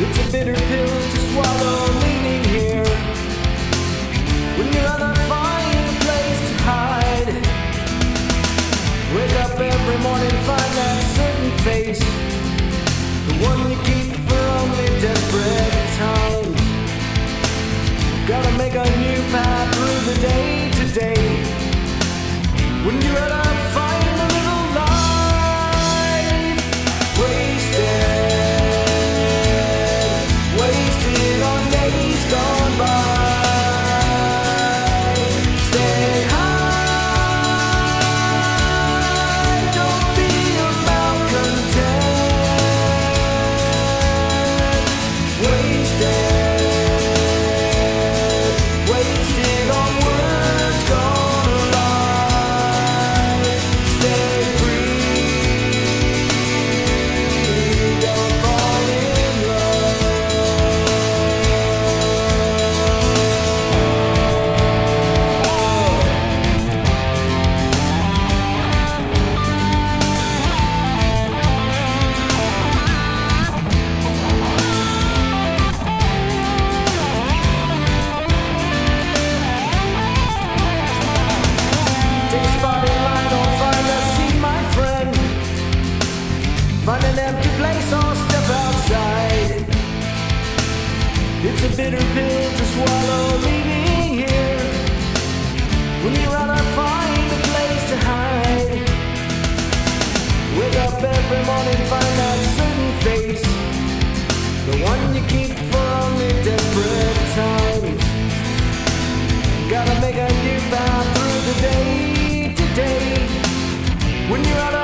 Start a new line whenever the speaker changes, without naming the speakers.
It's a bitter pill to swallow, leaving here. When you're out of find a place to hide. Wake up every morning, find that certain face, the one you keep for only desperate times. Gotta make a new path through the day to day. When you're out of find a little life wasted on days gone by. Stay high, don't be a malcontent. Wasted on words gone awry. Stay free, don't fall in love. Take a spotted light on find a seat, my friend. Find an empty place or step outside. It's a bitter pill to swallow, leaving here. When you're out, I find a place to hide. Wake up every morning, find that certain face, the one you keep for only desperate times. Gotta make a new path through the day to day. When you're out